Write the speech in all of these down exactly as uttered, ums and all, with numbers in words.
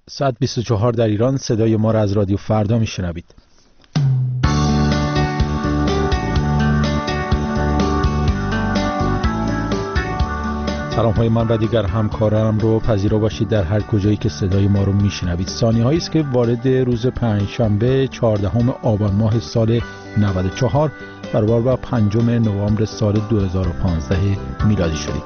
ساعت بیست و چهار در ایران. صدای ما را از رادیو فردا میشنوید. سلام های من و دیگر همکارانم رو پذیرا باشید در هر کجایی که صدای ما رو میشنوید. ثانیه هایی است که وارد روز پنجشنبه چهاردهم آبان ماه سال نود و چهار برابر با پنجم نوامبر سال دو هزار و پانزده میلادی شدیم.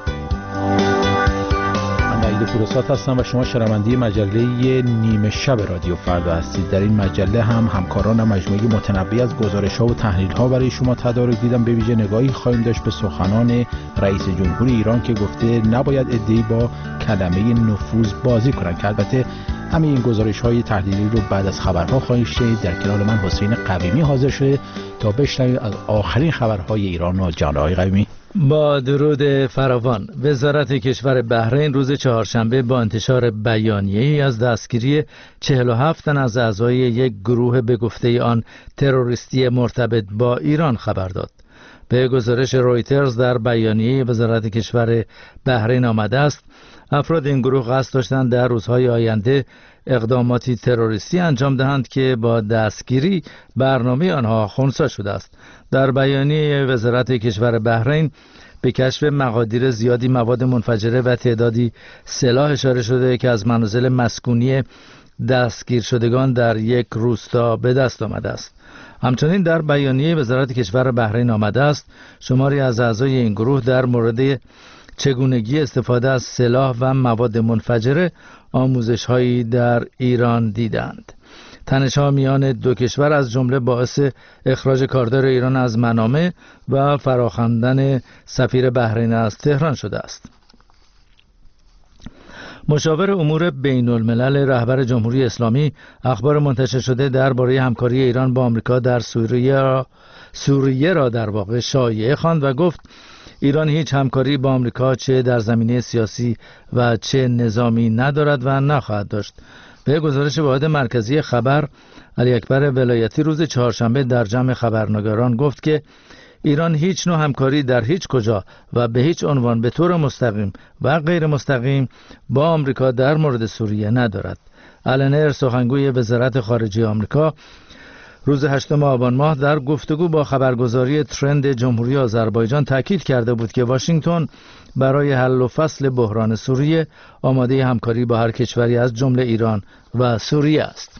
من پروسات هستم و شما شنونده مجله نیمه شب رادیو فردا هستید. در این مجله هم همکارانم مجموعه متنوعی از گزارش‌ها و تحلیل‌ها برای شما تدارک دیدم. به ویژه نگاهی خواهیم داشت به سخنان رئیس جمهور ایران که گفته نباید عده‌ای با کلمه نفوذ بازی کنند، که البته همه این گزارش‌های تحلیلی رو بعد از خبرها خواهید شنید. در کنار من حسین قویمی حاضر شده تا بشنوید از آخرین خبرهای ایران و جهان. آقای قویمی، با درود فراوان. وزارت کشور بحرین روز چهارشنبه با انتشار بیانیه‌ای از دستگیری چهل و هفت تن از اعضای یک گروه به گفته آن تروریستی مرتبط با ایران خبر داد. به گزارش رویترز در بیانیه وزارت کشور بحرین آمده است افراد این گروه قصد داشتند در روزهای آینده اقداماتی تروریستی انجام دهند که با دستگیری برنامه آنها خنثی شده است. در بیانیه وزارت کشور بحرین به کشف مقادیر زیادی مواد منفجره و تعدادی سلاح اشاره شده که از منازل مسکونی دستگیر شدگان در یک روستا به دست آمده است. همچنین در بیانیه وزارت کشور بحرین آمده است شماری از اعضای این گروه در مورد چگونگی استفاده از سلاح و مواد منفجره آموزش‌هایی در ایران دیدند. تنش‌ها میان دو کشور از جمله باعث اخراج کاردار ایران از منامه و فراخواندن سفیر بحرین از تهران شده است. مشاور امور بین الملل رهبر جمهوری اسلامی اخبار منتشر شده درباره همکاری ایران با آمریکا در سوریه را, سوریه را در واقع شایعه خواند و گفت ایران هیچ همکاری با آمریکا چه در زمینه سیاسی و چه نظامی ندارد و نخواهد داشت. به گزارش واحد مرکزی خبر، علی اکبر ولایتی روز چهارشنبه در جمع خبرنگاران گفت که ایران هیچ نوع همکاری در هیچ کجا و به هیچ عنوان به طور مستقیم و غیر مستقیم با آمریکا در مورد سوریه ندارد. آلن سخنگوی وزارت خارجه آمریکا روز هشتم آبان ماه در گفتگو با خبرگزاری ترند جمهوری آذربایجان تاکید کرده بود که واشنگتن برای حل و فصل بحران سوریه آماده همکاری با هر کشوری از جمله ایران و سوریه است.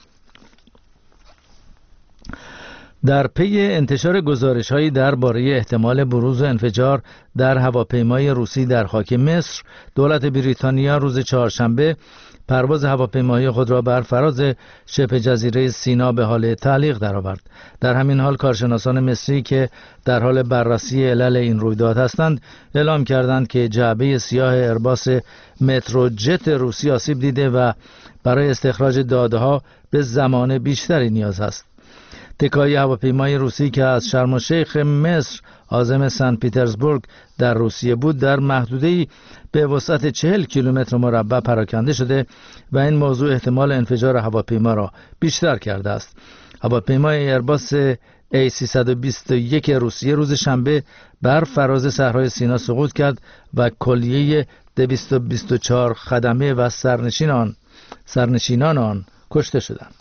در پی انتشار گزارش‌هایی درباره احتمال بروز انفجار در هواپیمای روسی در خاک مصر، دولت بریتانیا روز چهارشنبه پرواز هواپیمای خود را بر فراز شبه جزیره سینا به حال تعلیق درآورد. در همین حال کارشناسان مصری که در حال بررسی علل این رویداد هستند اعلام کردند که جعبه سیاه ایرباس متروجت روسی آسیب دیده و برای استخراج داده‌ها به زمان بیشتری نیاز است. تکای هواپیمای روسی که از شرم الشیخ مصر عاصمه سن پیترزبورگ در روسیه بود در محدوده‌ای به وسعت چهل کیلومتر مربع پراکنده شده و این موضوع احتمال انفجار هواپیما را بیشتر کرده است. هواپیمای ایرباس ای سیصد و بیست و یک روسیه روز شنبه بر فراز صحرای سینا سقوط کرد و کلیه دویست و بیست و چهار خدمه و سرنشینان سرنشینان آن کشته شدند.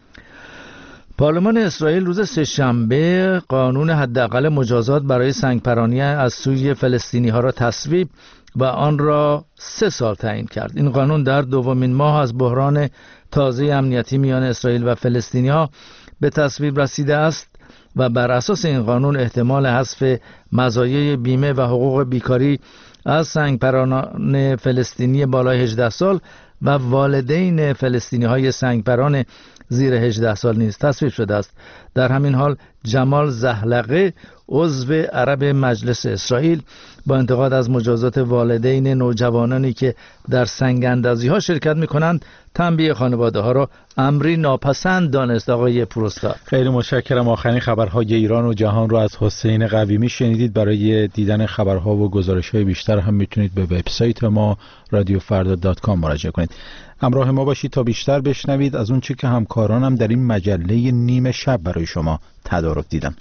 پارلمان اسرائیل روز سه‌شنبه قانون حداقل مجازات برای سنگپرانی از سوی فلسطینی ها را تصویب و آن را سه سال تعیین کرد. این قانون در دومین ماه از بحران تازه امنیتی میان اسرائیل و فلسطینی ها به تصویب رسیده است و بر اساس این قانون احتمال حذف مزایای بیمه و حقوق بیکاری از سنگپران فلسطینی بالای هجده سال و والدین فلسطینی های سنگپران زیر هجده سال نیز تصویب شده است. در همین حال جمال زحلقه عضو عرب مجلس اسرائیل با انتقاد از مجازات والدین نوجوانانی که در سنگ اندازی ها شرکت می کنند تنبیه خانواده ها را امری ناپسند دانست. آقای پروستا، خیلی متشکرم. آخرین خبرهای ایران و جهان رو از حسین قویمی شنیدید. برای دیدن خبرها و گزارش‌های بیشتر هم میتونید به وبسایت ما رادیو فردا دات کام مراجعه کنید. همراه ما باشید تا بیشتر بشنوید از اون چه که همکارانم در این مجله نیمه شب برای شما تدارک دیدم.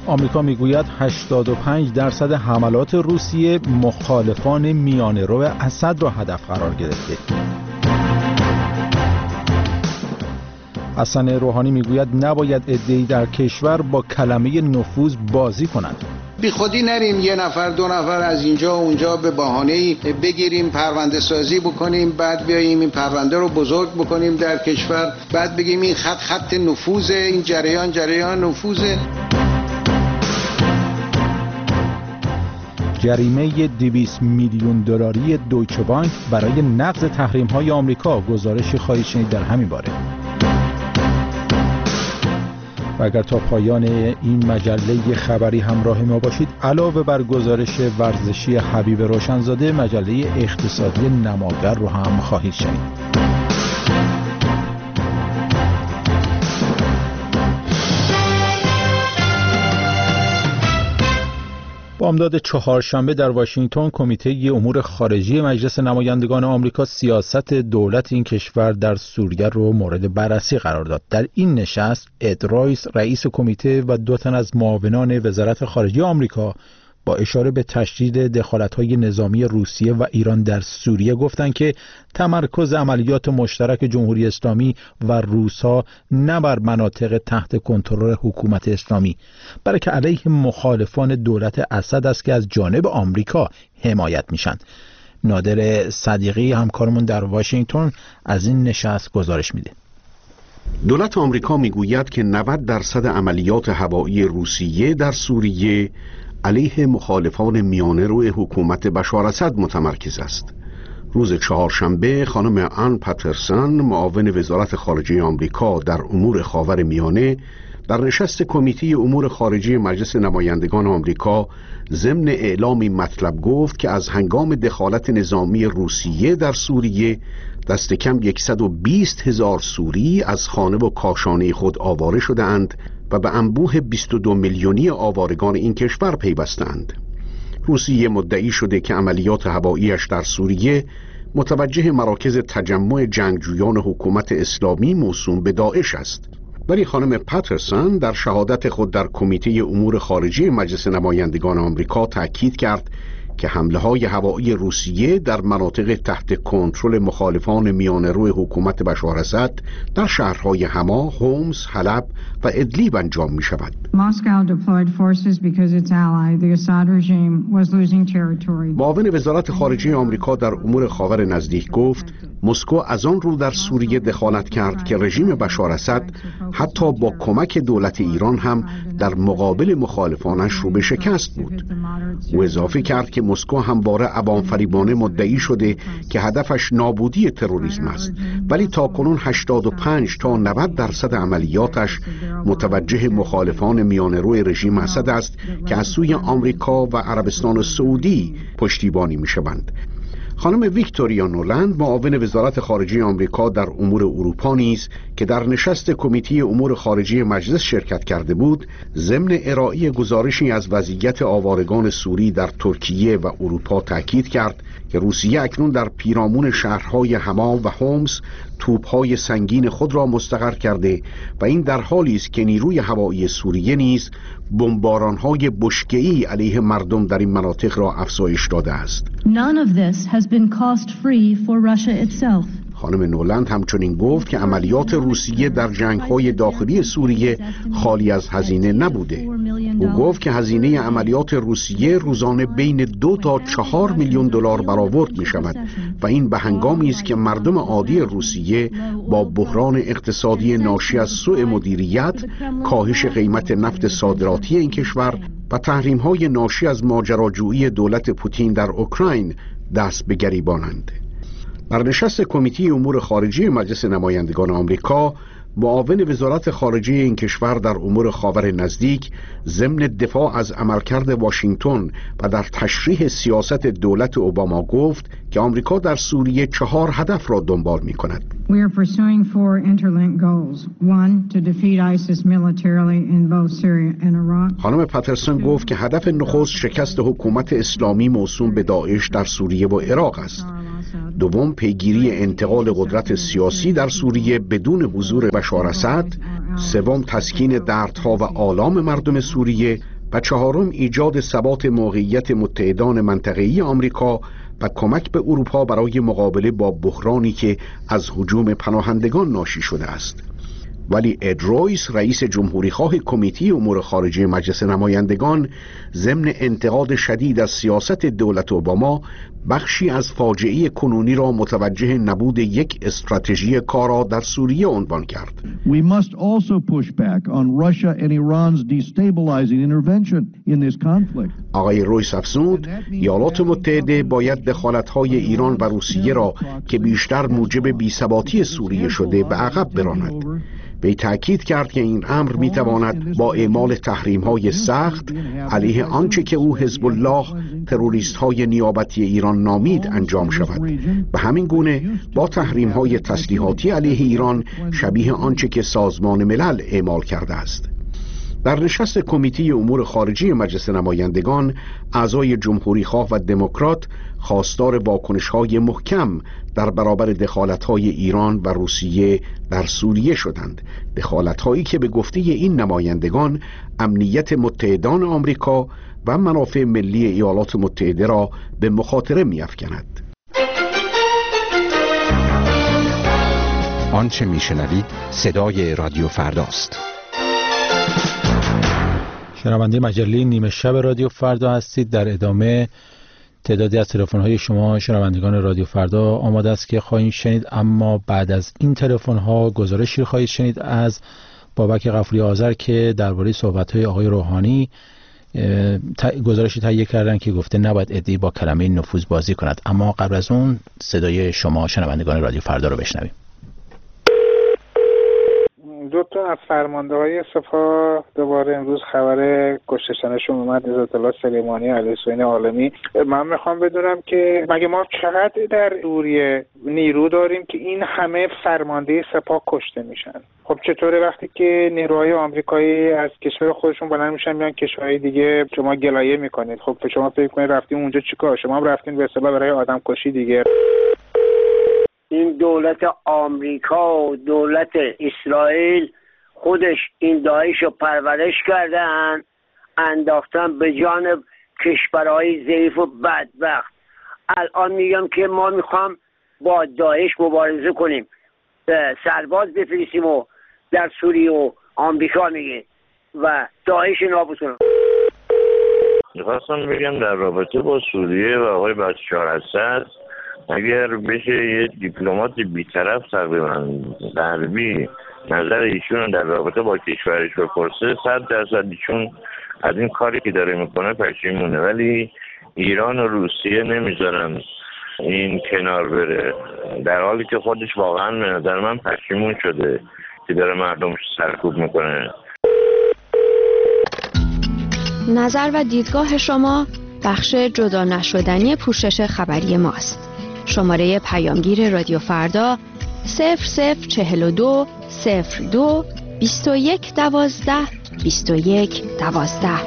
آمریکا میگوید هشتاد و پنج درصد حملات روسیه مخالفان میانه‌رو اسد را هدف قرار گرفته. حسن روحانی میگوید نباید عده‌ای در کشور با کلمه نفوذ بازی کنند. بی خودی نریم یه نفر دو نفر از اینجا و اونجا به بهانه‌ای بگیریم پرونده سازی بکنیم، بعد بیاییم این پرونده رو بزرگ بکنیم در کشور، بعد بگیم این خط خط نفوذ، این جریان جریان نفوذ. جریمه دویست میلیون دلاری دویچه بانک برای نقض تحریم‌های آمریکا، گزارشی خواهید شنید در همین باره. و اگر تا پایان این مجله خبری همراه ما باشید، علاوه بر گزارش ورزشی حبیب روشنزاده، مجله اقتصادی نماگر رو هم خواهید شنید. بامداد چهارشنبه در واشنگتن کمیته امور خارجی مجلس نمایندگان آمریکا سیاست دولت این کشور در سوریه رو مورد بررسی قرار داد. در این نشست اد رایس رئیس کمیته و دو تن از معاونان وزارت خارجه آمریکا با اشاره به تشدید دخالت‌های نظامی روسیه و ایران در سوریه گفتند که تمرکز عملیات مشترک جمهوری اسلامی و روس‌ها نه بر مناطق تحت کنترل حکومت اسلامی، بلکه علیه مخالفان دولت اسد است که از جانب آمریکا حمایت میشن. نادر صدیقی همکارمون در واشنگتن از این نشست گزارش میده. دولت آمریکا میگوید که نود درصد عملیات هوایی روسیه در سوریه علیه مخالفان میانه‌رو حکومت بشار اسد متمرکز است. روز چهارشنبه خانم آن پاترسون معاون وزارت خارجه آمریکا در امور خاورمیانه در نشست کمیته امور خارجه مجلس نمایندگان آمریکا ضمن اعلامی مطلب گفت که از هنگام دخالت نظامی روسیه در سوریه دست کم صد و بیست هزار سوری از خانه و کاشانه خود آواره شده اند و به انبوه بیست و دو میلیونی آوارگان این کشور پیوستند. روسیه مدعی شده که عملیات هواییش در سوریه متوجه مراکز تجمع جنگجویان حکومت اسلامی موسوم به داعش است. ولی خانم پاترسون در شهادت خود در کمیته امور خارجه مجلس نمایندگان آمریکا تأکید کرد که حمله‌های هوایی روسیه در مناطق تحت کنترل مخالفان میانه‌رو حکومت بشار اسد در شهرهای حما، هومس، حلب و ادلیب انجام می‌شود. معاون وزارت خارجه آمریکا در امور خاور نزدیک گفت مسکو از آن رو در سوریه دخالت کرد که رژیم بشار اسد حتی با کمک دولت ایران هم در مقابل مخالفانش رو به شکست بود. او اضافه کرد که مسکو همواره عوام فریبانه مدعی شده که هدفش نابودی تروریسم است، ولی تاکنون هشتاد و پنج تا نود درصد عملیاتش متوجه مخالفان میانه‌رو رژیم اسد است که از سوی آمریکا و عربستان سعودی پشتیبانی می‌شوند. خانم ویکتوریا نولند معاون وزارت خارجه آمریکا در امور اروپا نیز که در نشست کمیته امور خارجه مجلس شرکت کرده بود، ضمن ارائه گزارشی از وضعیت آوارگان سوری در ترکیه و اروپا تاکید کرد که روسیه اکنون در پیرامون شهرهای حما و هومس توپ‌های سنگین خود را مستقر کرده و این در حالی است که نیروی هوایی سوریه نیز بمباران‌های بشکه‌ای علیه مردم در این مناطق را افزایش داده است. None of this has been cost free for Russia itself. خانم نولند همچنین گفت که عملیات روسیه در جنگ‌های داخلی سوریه خالی از هزینه نبوده. او گفت که هزینه عملیات روسیه روزانه بین دو تا چهار میلیون دلار برآورد می شود و این به هنگامی است که مردم عادی روسیه با بحران اقتصادی ناشی از سوء مدیریت، کاهش قیمت نفت صادراتی این کشور و تحریم‌های ناشی از ماجراجویی دولت پوتین در اوکراین دست به گریبانند. در نشست کمیته امور خارجه مجلس نمایندگان آمریکا، معاون وزارت خارجه این کشور در امور خاور نزدیک ضمن دفاع از عملکرد واشنگتن و در تشریح سیاست دولت اوباما گفت که آمریکا در سوریه چهار هدف را دنبال می کند. We are pursuing four interlinked goals. One, to defeat ISIS militarily in both Syria and Iraq. خانم پاترسون گفت که هدف نخست شکست حکومت اسلامی موسوم به داعش در سوریه و عراق است. دوم، پیگیری انتقال قدرت سیاسی در سوریه بدون حضور بشار اسد. سوم، تسکین دردها و آلام مردم سوریه و چهارم ایجاد ثبات موقعیت متحدان منطقه‌ای آمریکا و کمک به اروپا برای مقابله با بحرانی که از هجوم پناهندگان ناشی شده است. ولی اد رویس، رئیس جمهوری خواه کمیته امور خارجه مجلس نمایندگان، ضمن انتقاد شدید از سیاست دولت اوباما، بخشی از فاجعه کنونی را متوجه نبود یک استراتژی کارا در سوریه عنوان کرد. We must also push back on Russia and Iran's destabilizing intervention in this conflict. آقای رویس افزود ایالات متحده باید دخالت‌های ایران و روسیه را که بیشتر موجب بی‌ثباتی سوریه شده به عقب براند. به تأکید کرد که این امر میتواند با اعمال تحریم‌های سخت علیه آنچه که او حزب الله تروریست‌های نیابتی ایران نامید انجام شود. به همین گونه با تحریم‌های تسلیحاتی علیه ایران شبیه آنچه که سازمان ملل اعمال کرده است. در نشست کمیته امور خارجی مجلس نمایندگان، اعضای جمهوری خواه و دموکرات خواستار واکنش‌های محکم در برابر دخالت‌های ایران و روسیه در سوریه شدند، دخالت‌هایی که به گفته این نمایندگان امنیت متحدان آمریکا و منافع ملی ایالات متحده را به مخاطره می‌افکند. آنچه می‌شنوید صدای رادیو فرداست. شنونده مجله نیمه شب رادیو فردا هستید. در ادامه تعدادی از تلفن‌های شما شنوندگان رادیو فردا آماده است که خواهید شنید، اما بعد از این تلفن‌ها گزارشی خواهید شنید از بابک غفوری آذر که درباره صحبت‌های آقای روحانی گزارشی تهیه کردن که گفته نباید عده‌ای با کلمه نفوذ بازی کند. اما قبل از اون صدای شما شنوندگان رادیو فردا رو بشنویم. دو تا از فرمانده‌های سپاه دوباره امروز خبر کشتشنشون اومد، عزت الله سلیمانی و علی حسین عالمی. من میخوام بدونم که مگه ما چقدر در سوریه نیرو داریم که این همه فرمانده سپاه کشته میشن؟ خب چطوره وقتی که نیروهای آمریکایی از کشور خودشون بلند میشن میان کشورهای دیگه شما گلایه میکنید؟ خب شما فکر کنید رفتیم اونجا چیکار؟ شما هم رفتین به اصطلاح برای آدم کشی دیگه. این دولت آمریکا و دولت اسرائیل خودش این داعش رو پرورش کردن، انداختن به جانب کشورهای ضعیف و بدبخت. الان میگم که ما میخوام با داعش مبارزه کنیم، سرباز بفرستیم و در سوریه و آمریکا میگه و داعش نابود کنیم. میخواستم بگم در رابطه با سوریه و آقای بشار اسد، اگر بشه یه دیپلمات بی‌طرف تقریبا غربی نظر ایشون در رابطه با کشورش بپرسه، صد درصد ایشون از این کاری که داره میکنه پشیمونه. ولی ایران و روسیه نمیذارن این کنار بره، در حالی که خودش واقعا به نظر من پشیمون شده که داره مردمش سرکوب میکنه. نظر و دیدگاه شما بخش جدا نشدنی پوشش خبری ماست. شماره پیامگیر رادیو فردا صفر صفر چهل و دو صفر دو بیست و یک دوازده بیست و یک دوازده.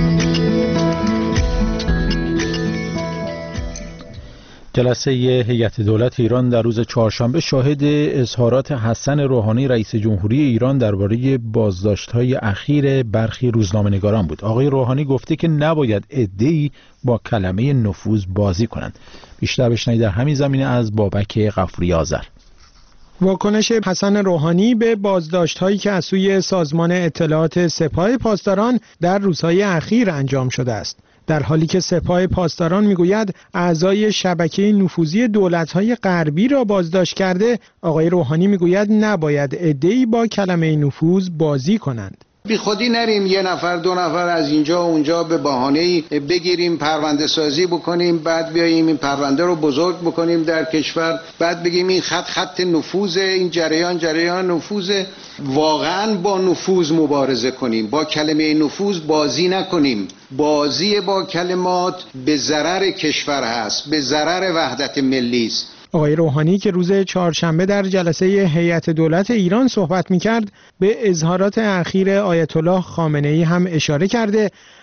جلسه هیئت دولت ایران در روز چهارشنبه شاهد اظهارات حسن روحانی رئیس جمهوری ایران درباره بازداشت‌های اخیر برخی روزنامه‌نگاران بود. آقای روحانی گفته که نباید عده‌ای با کلمه نفوذ بازی کنند. بیشتر بشنوید در همین زمینه از بابک غفوری آذر. واکنش حسن روحانی به بازداشت‌هایی که از سوی سازمان اطلاعات سپاه پاسداران در روزهای اخیر انجام شده است، در حالی که سپاه پاسداران میگوید اعضای شبکه نفوذی دولت‌های غربی را بازداشت کرده، آقای روحانی میگوید نباید عده‌ای با کلمه نفوذ بازی کنند. بی خودی نریم یه نفر دو نفر از اینجا و اونجا به بهانه‌ای بگیریم پرونده سازی بکنیم، بعد بیاییم این پرونده رو بزرگ بکنیم در کشور، بعد بگیم این خط خط نفوذ، این جریان جریان نفوذ. واقعا با نفوذ مبارزه کنیم، با کلمه نفوذ بازی نکنیم. بازی با کلمات به ضرر کشور هست، به ضرر وحدت ملی است. آقای روحانی که روز چهارشنبه در جلسه هیئت دولت ایران صحبت می‌کرد، به اظهارات اخیر آیت الله خامنه‌ای هم اشاره کرده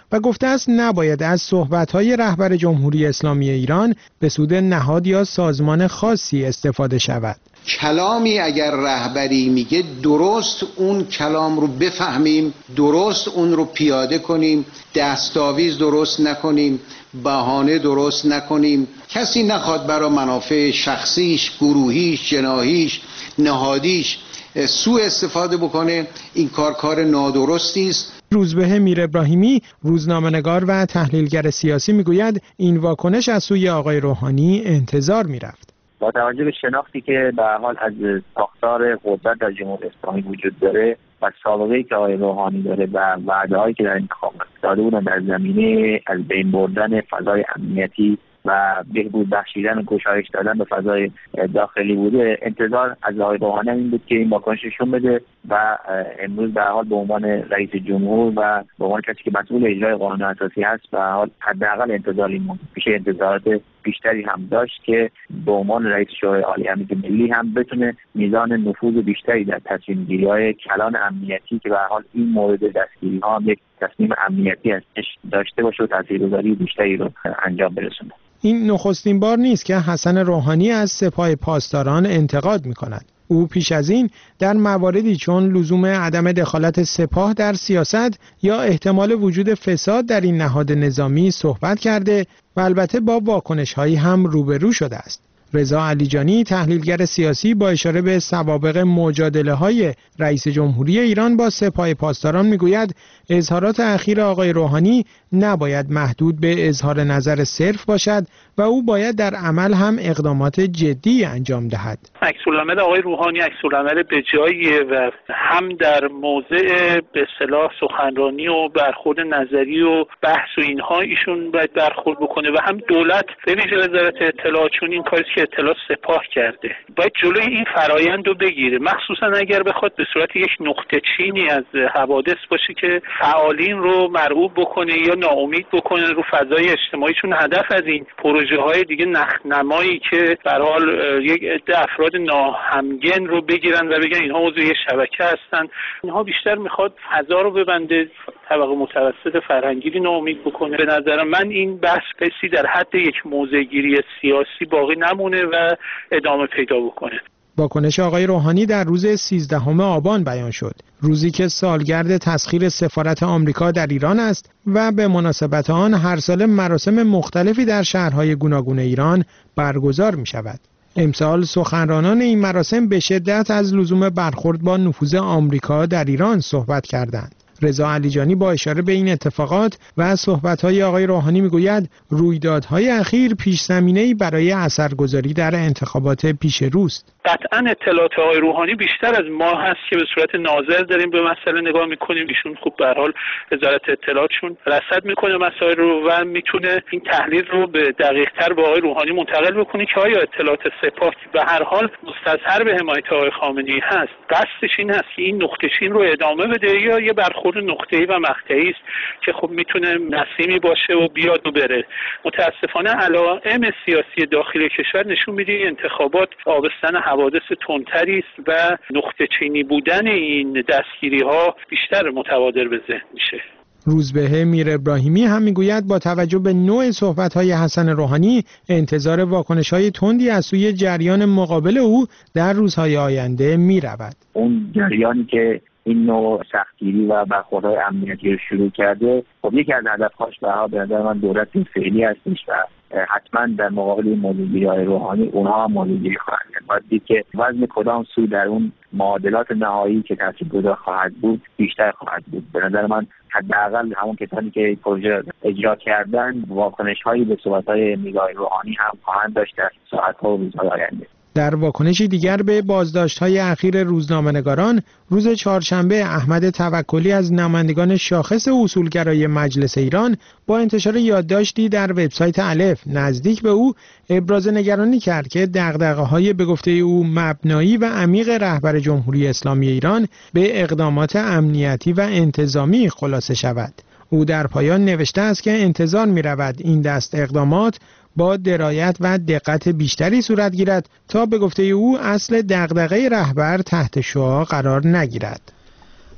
و گفته است نباید از صحبت‌های رهبر جمهوری اسلامی ایران به سود نهاد یا سازمان خاصی استفاده شود. کلامی اگر رهبری میگه درست اون کلام رو بفهمیم، درست اون رو پیاده کنیم، دستاویز درست نکنیم، بهانه درست نکنیم. کسی نخواد برای منافع شخصیش، گروهیش، جناحیش، نهادیش سوء استفاده بکنه. این کار کار نادرستی است. روزبه میر ابراهیمی، روزنامه‌نگار و تحلیلگر سیاسی، میگوید این واکنش از سوی آقای روحانی انتظار میرفت. با توجه به شناختی که به حال از ساختار قدرت در جمهوری اسلامی وجود داره و سابقه‌ای که آقای روحانی داره و وعده‌هایی که در انتخابات داده بودن در زمینه از بین بردن فضای امنیتی و بهبود بخشیدن و گشایش دادن به فضای داخلی بوده، انتظار از آقای روحانی این بود که این واکنش نشون بده و امروز به حال به عنوان رئیس جمهور و به عنوان کسی که مسئول اجرای قانون اساسی هست به حال حداقل انتظار این میشه انتظارات بیشتری هم داشت که به عنوان رئیس شورای عالی امنیت ملی هم بتونه میزان نفوذ بیشتری در تصمیم گیری های کلان امنیتی که به حال این مورد دستگیری ها هم یک تصمیم امنیتی هستش داشته باشه و تاثیرگذاری بیشتری رو انجام برسونه. این نخستین بار نیست که حسن روحانی از سپاه پاسداران انتقاد می‌کند. او پیش از این در مواردی چون لزوم عدم دخالت سپاه در سیاست یا احتمال وجود فساد در این نهاد نظامی صحبت کرده و البته با واکنش‌هایی هم روبرو شده است. رضا علیجانی، تحلیلگر سیاسی، با اشاره به سوابق مجادله‌های رئیس جمهوری ایران با سپاه پاسداران میگوید اظهارات اخیر آقای روحانی نباید محدود به اظهار نظر صرف باشد و او باید در عمل هم اقدامات جدی انجام دهد. عکس‌العمل آقای روحانی عکس‌العمل بجاییه و هم در موضع به اصطلاح سخنرانی و برخورد نظری و بحث و اینها ایشون باید برخورد بکنه و هم دولت به ویژه وزارت اطلاعات، چون این کاری که اطلاع سپاه کرده باید جلوی این فرایند رو بگیره، مخصوصا اگر بخواد به صورت یک نقطه چینی از حوادث باشه که فعالین رو مرعوب بکنه یا ناامید بکنه رو فضای اجتماعی، چون هدف از این پروژه های دیگه نخنمایی که به هر حال یک عده افراد ناهمگن رو بگیرن و بگن اینها عضو شبکه هستن، اینها بیشتر میخواد فضا رو ببنده، طبقه متوسط فرهنگی رو ناامید بکنه. به نظر من این بحث قصی در حد یک موضع‌گیری سیاسی باقی نمونه و ادامه پیدا بکنه. واکنش آقای روحانی در روز سیزدهم آبان بیان شد، روزی که سالگرد تسخیر سفارت آمریکا در ایران است و به مناسبت آن هر سال مراسم مختلفی در شهرهای گوناگون ایران برگزار می شود. امسال سخنرانان این مراسم به شدت از لزوم برخورد با نفوذ آمریکا در ایران صحبت کردند. رضا علیجانی با اشاره به این اتفاقات و صحبت‌های آقای روحانی میگوید رویدادهای اخیر پیش زمینه‌ای برای اثرگذاری در انتخابات پیش روست. قطعاً اطلاعات آقای روحانی بیشتر از ما هست که به صورت ناظر داریم به مسئله نگاه می‌کنیم. ایشون خوب به هر حال وزارت اطلاعاتشون رصد می‌کنه مسائل رو و میتونه این تحلیل رو به دقیق‌تر به آقای روحانی منتقل بکنه که آیا اطلاعات سپاه به هر حال مستظهر به حمایت آقای خامنه‌ای هست، قصدش این هست که این نقطه چین رو ادامه بده یا یه برخورد نقطه‌ای و مقطعی است که خب میتونه نسیمی باشه و بیاد و بره. متاسفانه علائم سیاسی داخلی کشور نشون میده انتخابات آبستن حوادث تندتری است و نقطه چینی بودن این دستگیری ها بیشتر متبادر به ذهن میشه. روزبه میر ابراهیمی هم میگوید با توجه به نوع صحبت‌های حسن روحانی انتظار واکنش‌های تندی از سوی جریان مقابل او در روزهای آینده میرود. اون جریانی که این نوع سختگیری و برخوردهای امنیتی رو شروع کرده، خب یکی از هدف‌هاش به نظر من دولت فعلی هستش و حتما در مقابل این موضوعگیری‌های روحانی اونها هم موضوعگیری خواهند کرد. باید دید که وزن کدام سو در اون معادلات نهایی که تاثیرگذار خواهد بود بیشتر خواهد بود. به نظر من حداقل همون کسانی که پروژه اجرا کردن واکنش‌هایی به صحبت‌های میرزا روحانی هم خواهند داشت در ساعت‌ها و روزهای آینده. در واکنشی دیگر به بازداشت‌های اخیر روزنامه‌نگاران، روز چهارشنبه احمد توکلی از نمایندگان شاخص اصولگرای مجلس ایران با انتشار یادداشتی در وبسایت الف نزدیک به او ابراز نگرانی کرد که دغدغه‌های به گفته او مبنایی و عمیق رهبر جمهوری اسلامی ایران به اقدامات امنیتی و انتظامی خلاصه شود. او در پایان نوشته است که انتظار می‌رود این دست اقدامات با درایت و دقت بیشتری صورت گیرد تا به گفته او اصل دغدغه رهبر تحت شعاع قرار نگیرد.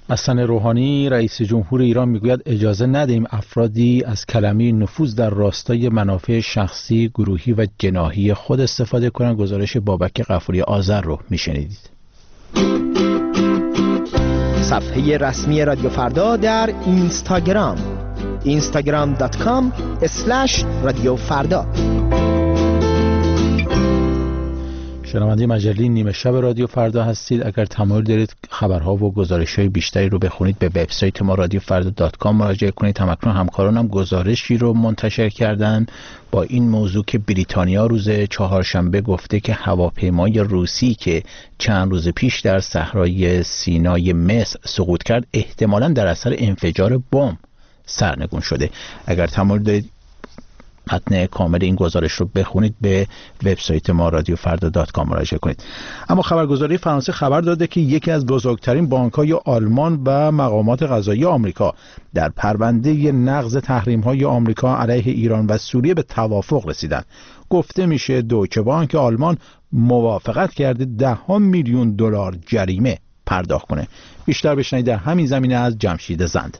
حسن روحانی رئیس جمهور ایران میگوید اجازه ندهیم افرادی از کلمه نفوذ در راستای منافع شخصی، گروهی و جناحی خود استفاده کنند. گزارش بابک غفوری آذر رو میشنیدید. صفحه رسمی رادیو فردا در اینستاگرام اینستاگرام دات کام اسلش رادیو فردا. شنونده مجله نیمه شب رادیو فردا هستید. اگر تمایل دارید خبرها و گزارش‌های بیشتری رو بخونید به وبسایت ما رادیو فردا دات کام مراجعه کنید. همکنون همکارانم گزارشی رو منتشر کردن با این موضوع که بریتانیا روز چهارشنبه گفته که هواپیمای روسی که چند روز پیش در صحرای سینای مصر سقوط کرد احتمالاً در اثر انفجار بمب سرنگون شده. اگر تمایل دارید متن کامل این گزارش رو بخونید به وبسایت ما رادیو فردا دات کام مراجعه کنید. اما خبرگزاری فرانسه خبر داده که یکی از بزرگترین بانک‌های آلمان و مقامات قضایی آمریکا در پرونده نقض تحریم‌های آمریکا علیه ایران و سوریه به توافق رسیدند. گفته میشه دویچه بانک آلمان موافقت کرده ده ها میلیون دلار جریمه پرداخت کنه. بیشتر بشنوید در همین زمینه از جمشید زند.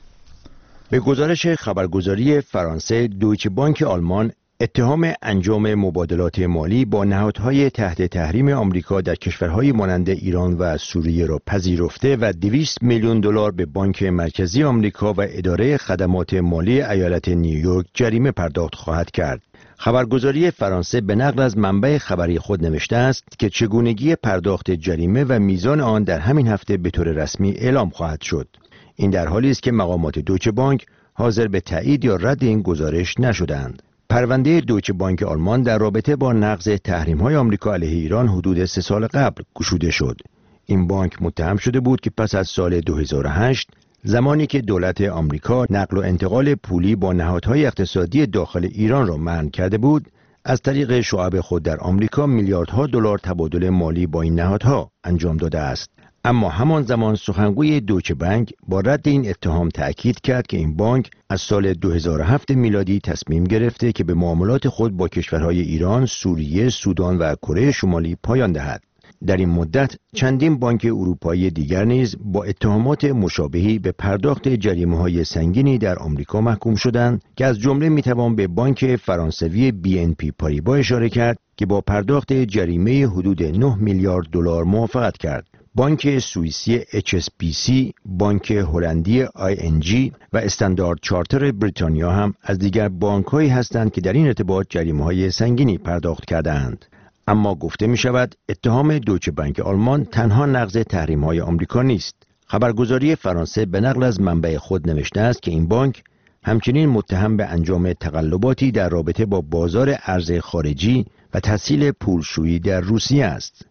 به گزارش خبرگزاری فرانسه، دویچه بانک آلمان اتهام انجام مبادلات مالی با نهادهای تحت تحریم آمریکا در کشورهای مانند ایران و سوریه را پذیرفته و دویست میلیون دلار به بانک مرکزی آمریکا و اداره خدمات مالی ایالت نیویورک جریمه پرداخت خواهد کرد. خبرگزاری فرانسه به نقل از منبع خبری خود نوشته است که چگونگی پرداخت جریمه و میزان آن در همین هفته به طور رسمی اعلام خواهد شد. این در حالی است که مقامات دویچه بانک حاضر به تایید یا رد این گزارش نشدند. پرونده دویچه بانک آلمان در رابطه با نقض تحریم‌های آمریکا علیه ایران حدود سه سال قبل گشوده شد. این بانک متهم شده بود که پس از سال دو هزار و هشت زمانی که دولت آمریکا نقل و انتقال پولی با نهادهای اقتصادی داخل ایران را منع کرده بود، از طریق شعب خود در آمریکا میلیاردها دلار تبادل مالی با این نهادها انجام داده است. اما همان زمان سخنگوی دویچه بانک با رد این اتهام تأکید کرد که این بانک از سال دو هزار و هفت میلادی تصمیم گرفته که به معاملات خود با کشورهای ایران، سوریه، سودان و کره شمالی پایان دهد. در این مدت چندین بانک اروپایی دیگر نیز با اتهامات مشابهی به پرداخت جریمه‌های سنگینی در آمریکا محکوم شدند که از جمله میتوان به بانک فرانسوی بی ان پی پاریبا اشاره کرد که با پرداخت جریمه حدود نه میلیارد دلار موافقت کرد. بانک سوئیسی اچ اس بی سی، بانک هلندی آی ان جی و استاندارد چارتر بریتانیا هم از دیگر بانک‌هایی هستند که در این ارتباط جریمه‌های سنگینی پرداخت کرده‌اند. اما گفته می شود اتهام دویچه بانک آلمان تنها نقض تحریم‌های آمریکا نیست. خبرگزاری فرانسه به نقل از منبع خود نوشته است که این بانک همچنین متهم به انجام تقلباتی در رابطه با بازار ارز خارجی و تسهیل پولشویی در روسیه است.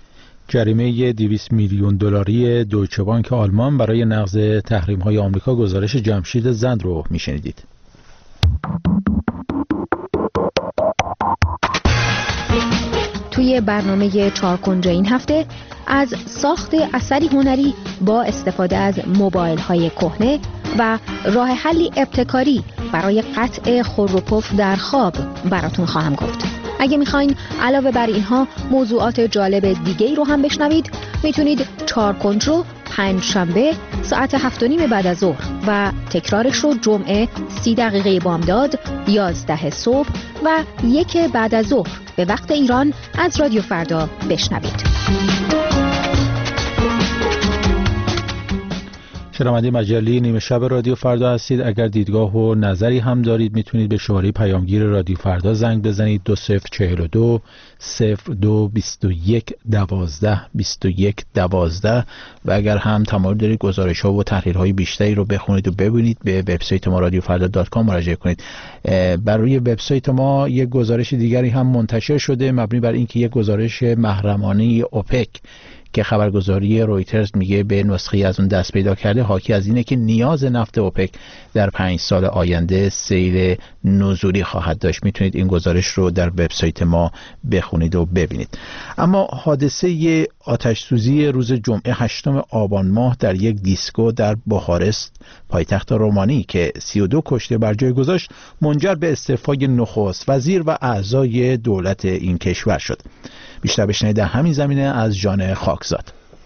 جریمه دویست میلیون دلاری دویچه بانک آلمان برای نقض تحریم‌های آمریکا. گزارش جمشید زند رو میشنیدید. توی برنامه چارکنجه این هفته از ساخت اثری هنری با استفاده از موبایل‌های کهنه و راه حلی ابتکاری برای قطع خور و پف در خواب براتون خواهم گفت. اگه میخواین علاوه بر اینها موضوعات جالب دیگه‌ای رو هم بشنوید، میتونید چارکنج رو پنج شنبه ساعت هفت و نیم بعد از ظهر و تکرارش رو جمعه سی دقیقه بامداد یازده صبح و یک بعد از ظهر به وقت ایران از رادیو فردا بشنوید. شنونده مجله نیمه شب رادیو فردا هستید. اگر دیدگاه و نظری هم دارید میتونید به شماره پیامگیر رادیو فردا زنگ بزنید دو صفر چهل و دو صفر دو بیست و یک دوازده بیست و یک دوازده و اگر هم تمایل دارید گزارش ها و تحلیل های بیشتری رو بخونید و ببینید به وبسایت ما رادیو فردا دات کام مراجعه کنید. بر روی وبسایت ما یک گزارش دیگری هم منتشر شده مبنی بر اینکه یک گزارش محرمانه اوپک که خبرگزاری رویترز میگه به نسخه از اون دست پیدا کرده، حاکی از اینه که نیاز نفت اوپک در پنج سال آینده سیر نزولی خواهد داشت. میتونید این گزارش رو در وبسایت ما بخونید و ببینید. اما حادثه آتش سوزی روز جمعه هشتم آبان ماه در یک دیسکو در بخارست پایتخت رومانی که سی و دو کشته بر جای گذاشت منجر به استعفای نخست وزیر و اعضای دولت این کشور شد. بیشتر بشنوید در همین زمینه از جان خاکزاد.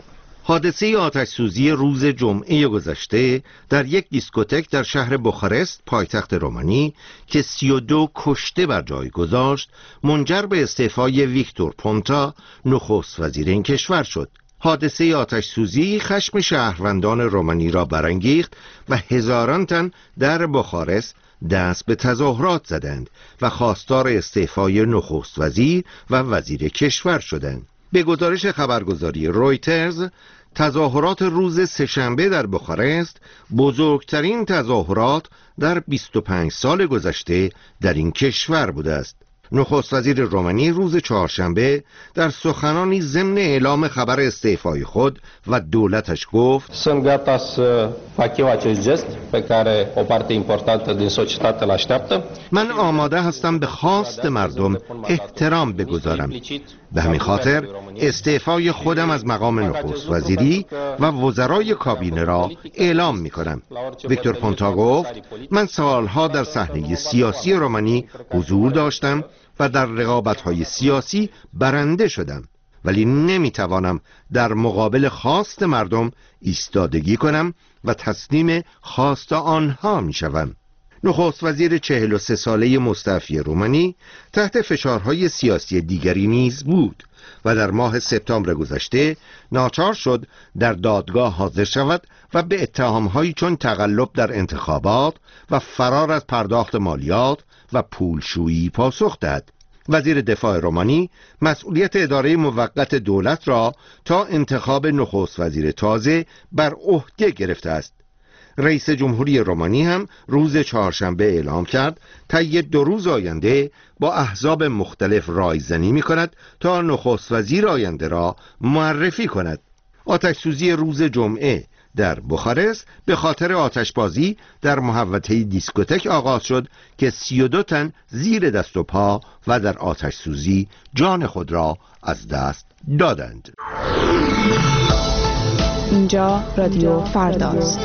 حادثه آتش سوزی روز جمعه گذشته در یک دیسکوتک در شهر بخارست پایتخت رومانی که سی و دو کشته بر جای گذاشت منجر به استعفای ویکتور پونتا نخست وزیر این کشور شد. حادثه آتش سوزی خشم شهروندان رومانی را برانگیخت و هزاران تن در بخارست دست به تظاهرات زدند و خواستار استعفای نخست وزیر و وزیر کشور شدند. به گزارش خبرگزاری رویترز، تظاهرات روز سه‌شنبه در بخارست بزرگترین تظاهرات در بیست و پنج سال گذشته در این کشور بوده است. نخست وزیر رومانی روز چهارشنبه در سخنانی ضمن اعلام خبر استعفای خود و دولتش گفت: Sunt gata să fac eu acest gest pe care o parte importantă din societate îl așteaptă. من آماده هستم به خواست مردم احترام بگذارم. به همین خاطر استعفای خودم از مقام نخست وزیری و وزرای کابینه را اعلام می کنم. ویکتور پونتا گفت: من سالها در صحنه سیاسی رومانی حضور داشتم و در رقابت‌های سیاسی برنده شدم، ولی نمیتوانم در مقابل خواست مردم ایستادگی کنم و تسلیم خواست آنها میشوم. نخست وزیر چهل و سه ساله مستعفی رومانی تحت فشارهای سیاسی دیگری نیز بود و در ماه سپتامبر گذشته ناچار شد در دادگاه حاضر شود و به اتهامهایی چون تقلب در انتخابات و فرار از پرداخت مالیات و پولشویی پاسخ دهد. وزیر دفاع رومانی مسئولیت اداره موقت دولت را تا انتخاب نخست وزیر تازه بر عهده گرفته است. رئیس جمهوری رومانی هم روز چهارشنبه اعلام کرد طی دو روز آینده با احزاب مختلف رایزنی می کند تا نخست وزیر آینده را معرفی کند. آتش سوزی روز جمعه در بخارست به خاطر آتشبازی در محوطه دیسکوتک آغاز شد که سی و دو تن زیر دست و پا و در آتش سوزی جان خود را از دست دادند. اینجا رادیو فرداست.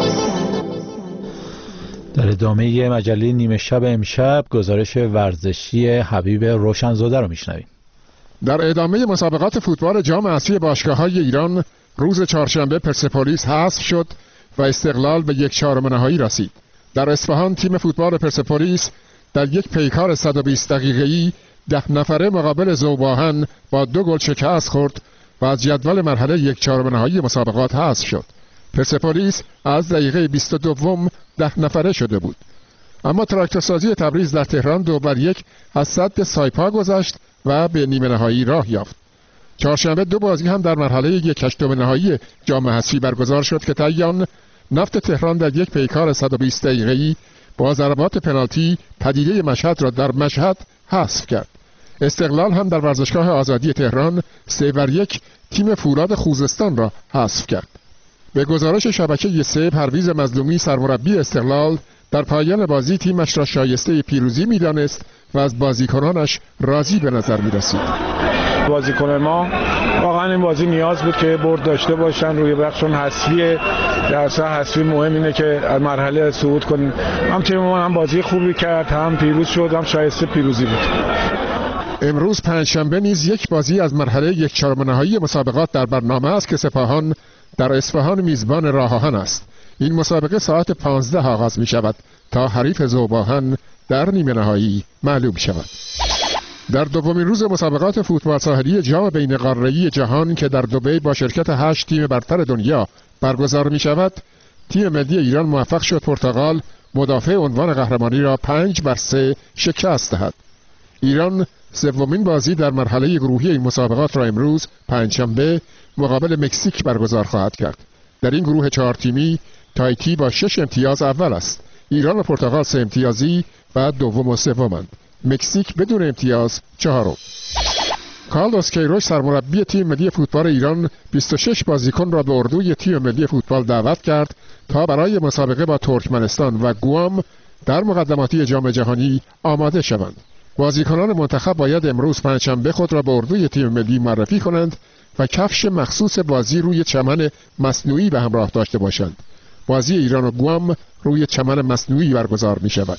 در ادامه مجله نیمه شب امشب گزارش ورزشی حبیب روشنزاده رو میشنویم. در ادامه مسابقات فوتبال جام اسیای باشگاه‌های ایران روز چهارشنبه پرسپولیس حذف شد و استقلال به یک چهارم نهایی رسید. در اصفهان تیم فوتبال پرسپولیس در یک پیکار صد و بیست دقیقه‌ای ده نفره مقابل ذوب‌آهن با دو گل شکست خورد و از جدول مرحله یک چهارم نهایی مسابقات حذف شد. پرسپولیس از دقیقه بیست و دو ده نفره شده بود. اما تراکتورسازی تبریز در تهران دو بر یک از سد سایپا گذشت و به نیمه نهایی راه یافت. چهارشنبه دو بازی هم در مرحله یک هشتم نهایی جام حذفی برگزار شد که طی آن نفت تهران در یک پیکار صد و بیست دقیقه‌ای با ضربات پنالتی پدیده مشهد را در مشهد حذف کرد. استقلال هم در ورزشگاه آزادی تهران سه بر یک تیم فولاد خوزستان را حذف کرد. به گزارش شبکه سه، پرویز مظلومی سرمربی استقلال در پایان بازی تیمش را شایسته پیروزی می‌دانست و از بازیکنانش راضی به نظر می‌رسید. بازیکن ما واقعا این بازی نیاز بود که برد داشته باشن روی بخشون حذفی. در اصل حذفی مهم اینه که از مرحله صعود کنیم. هم تیم ما هم بازی خوبی کرد، هم پیروز شد، هم شایسته پیروزی بود. امروز پنجشنبه نیز یک بازی از مرحله یک چهارم نهایی مسابقات در برنامه است که سپاهان در اصفهان میزبان راه آهن است. این مسابقه ساعت پانزده آغاز می شود تا حریف ذوب‌آهن در نیمه نهایی معلوم شود. در دومین روز مسابقات فوتبال ساحلی جام بین قاره‌ای جهان که در دبی با شرکت هشت تیم برتر دنیا برگزار می شود، تیم ملی ایران موفق شد پرتغال مدافع عنوان قهرمانی را پنج بر سه شکست دهد. ایران سومین بازی در مرحله گروهی این مسابقات را امروز پنجشنبه مقابل مکزیک برگزار خواهد کرد. در این گروه چهار تیمی تایتی با شش امتیاز اول است. ایران و پرتغال سه امتیازی و دوم و سومند. مکزیک بدون امتیاز چهارم. کارلوس کیروش سرمربی تیم ملی فوتبال ایران بیست و شش بازیکن را به اردوی تیم ملی فوتبال دعوت کرد تا برای مسابقه با ترکمنستان و گوام در مقدماتی جام جهانی آماده شوند. بازیکنان منتخب باید امروز پنجشنبه خود را به اردوی تیم ملی معرفی کنند و کفش مخصوص بازی روی چمن مصنوعی به همراه داشته باشند. بازی ایران و گوام روی چمن مصنوعی برگزار می شود.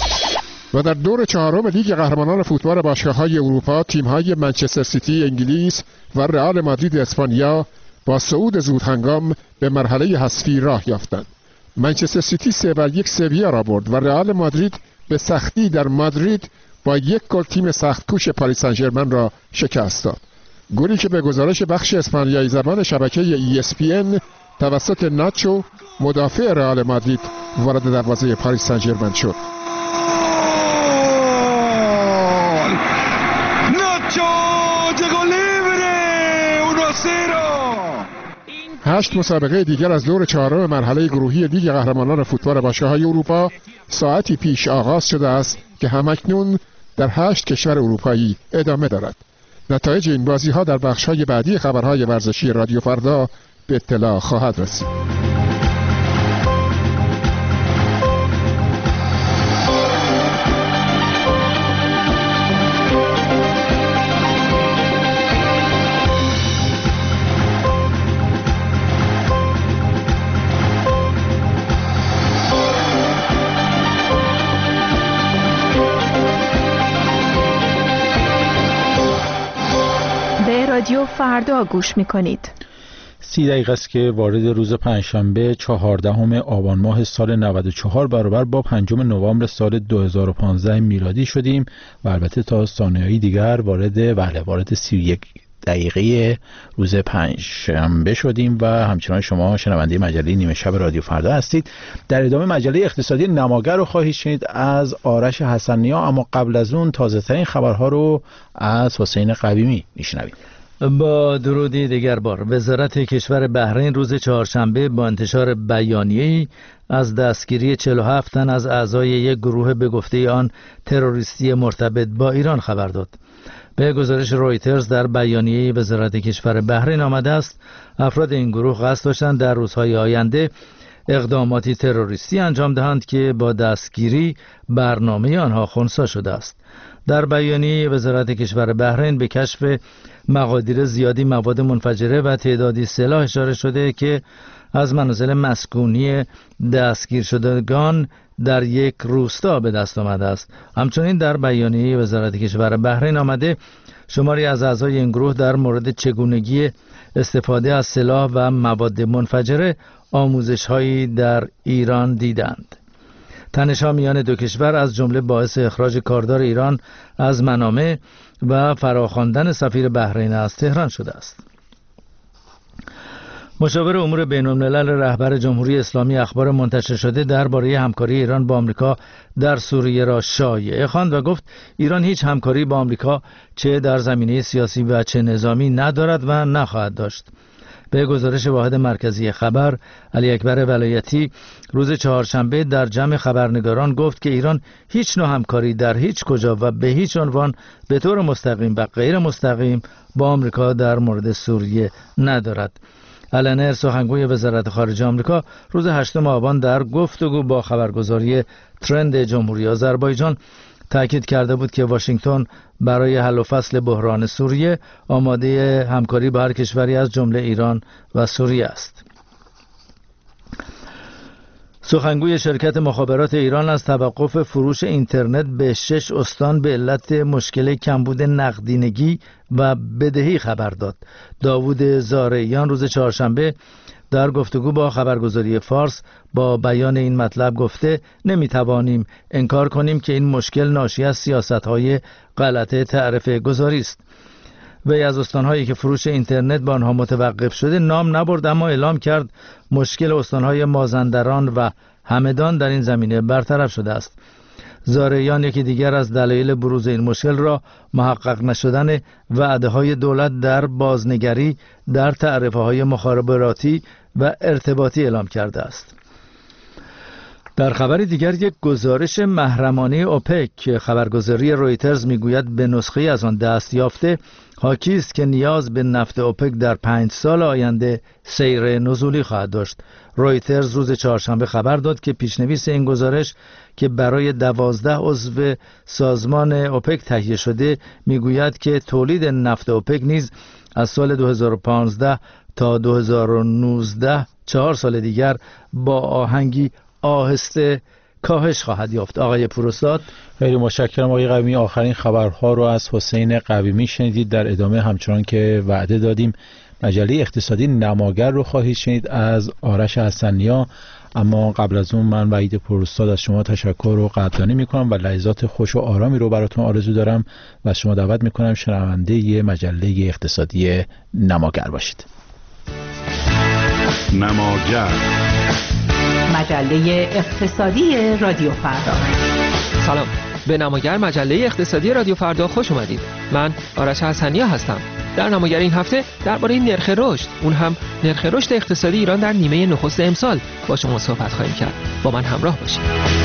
و در دور چهارم لیگ قهرمانان فوتبال باشگاه‌های اروپا تیم‌های منچستر سیتی انگلیس و رئال مادرید اسپانیا با صعود زود هنگام به مرحله حذفی راه یافتند. منچستر سیتی سه بر یک سویا را برد و رئال مادرید به سختی در مادرید با یک گل تیم سخت کوش پاریس سن ژرمن را شکست داد. گلی که به گزارش بخش اسپانیایی زبان شبکه ای اس پی ان توسط ناچو مدافع رئال مادرید وارد دروازه پاریس سن ژرمن شد. هشت مسابقه دیگر از دور چهارم مرحله گروهی لیگ قهرمانان فوتبال باشگاه‌های اروپا ساعتی پیش آغاز شده است که همکنون در هشت کشور اروپایی ادامه دارد. نتایج این بازی‌ها در بخش‌های بعدی خبرهای ورزشی رادیو فردا به اطلاع خواهد رسید. رادیو فردا گوش میکنید. سی دقیقه است که وارد روز پنجشنبه چهاردهم آبان ماه سال نود و چهار برابر با پنجم نوامبر سال دو هزار و پانزده میلادی شدیم و البته تا ثانیه‌ای دیگر وارد بله وارد سی و یک دقیقه روز پنجشنبه شدیم و همچنان شما شنونده مجله نیمه شب رادیو فردا هستید. در ادامه مجله اقتصادی نماگر رو خواهید شنید از آرش حسن‌نیا، اما قبل از اون تازه‌ترین خبرها رو از حسین قویمی میشنوید. با درودی دیگر بار، وزارت کشور بحرین روز چهارشنبه با انتشار بیانیه‌ای از دستگیری چهل و هفت تن از اعضای یک گروه به گفته آن تروریستی مرتبط با ایران خبر داد. به گزارش رویترز در بیانیه وزارت کشور بحرین آمده است افراد این گروه قصد داشتند در روزهای آینده اقداماتی تروریستی انجام دهند که با دستگیری برنامه آنها خنثی شده است. در بیانیه وزارت کشور بحرین به کشف مقادیر زیادی مواد منفجره و تعدادی سلاح اشاره شده که از منازل مسکونی دستگیر شدگان در یک روستا به دست آمده است. همچنین در بیانیه وزارت کشور بحرین آمده شماری از اعضای این گروه در مورد چگونگی استفاده از سلاح و مواد منفجره آموزش‌هایی در ایران دیدند. تنش‌ها میان دو کشور از جمله باعث اخراج کاردار ایران از منامه و فراخواندن سفیر بحرین از تهران شده است. مشاور امور بین‌الملل رهبر جمهوری اسلامی اخبار منتشر شده درباره همکاری ایران با آمریکا در سوریه را شایعه خواند و گفت ایران هیچ همکاری با آمریکا چه در زمینه سیاسی و چه نظامی ندارد و نخواهد داشت. به گزارش واحد مرکزی خبر، علی اکبر ولایتی روز چهارشنبه در جمع خبرنگاران گفت که ایران هیچ نوع همکاری در هیچ کجا و به هیچ عنوان به طور مستقیم و غیر مستقیم با آمریکا در مورد سوریه ندارد. علنر سخنگوی وزارت خارجه آمریکا روز هشتم آبان در گفتگو با خبرگزاری ترند جمهوری آذربایجان تأکید کرده بود که واشنگتن برای حل و فصل بحران سوریه آماده همکاری با هر کشوری از جمله ایران و سوریه است. سخنگوی شرکت مخابرات ایران از توقف فروش اینترنت به شش استان به علت مشکل کمبود نقدینگی و بدهی خبر داد. داوود زارعیان روز چهارشنبه در گفتگو با خبرگزاری فارس با بیان این مطلب گفته نمیتوانیم انکار کنیم که این مشکل ناشی از سیاست‌های غلط تعرفه گذاری است. وی از استان‌هایی که فروش اینترنت با آنها متوقف شده نام نبرد، اما اعلام کرد مشکل استان‌های مازندران و همدان در این زمینه برطرف شده است. زارعیان یکی دیگر از دلایل بروز این مشکل را محقق نشدن وعده‌های دولت در بازنگری در تعرفه‌های مخابراتی و ارتباطی اعلام کرده است. در خبر دیگر یک گزارش محرمانه اوپک خبرگزاری رویترز میگوید به نسخه از آن دست یافته حاکی است که نیاز به نفت اوپک در پنج سال آینده سیر نزولی خواهد داشت. رویترز روز چهارشنبه خبر داد که پیشنویس این گزارش که برای دوازده عضو سازمان اوپک تهیه شده میگوید که تولید نفت اوپک نیز از سال دو هزار و پانزده تا دو هزار و نوزده چهار سال دیگر با آهنگی آهسته کاهش خواهد یافت. آقای پوراستاد، خیلی متشکرم آقای قویمی. آخرین خبرها رو از حسین قویمی شنیدید. در ادامه همچنان که وعده دادیم مجله اقتصادی نماگر رو خواهید شنید از آرش حسنیا. اما قبل از اون من وحید پوراستاد از شما تشکر و قدردانی میکنم و لحظات خوش و آرامی رو براتون آرزو دارم و از شما دعوت میکنم شنونده مجله اقتصادی نماگر باشید. نماگر، مجله اقتصادی رادیو فردا. سلام، به نماگر مجله اقتصادی رادیو فردا خوش اومدید. من آرش حسنیا هستم. در نماگر این هفته درباره نرخ رشد، اون هم نرخ رشد اقتصادی ایران در نیمه نخست امسال با شما صحبت خواهیم کرد. با من همراه باشید.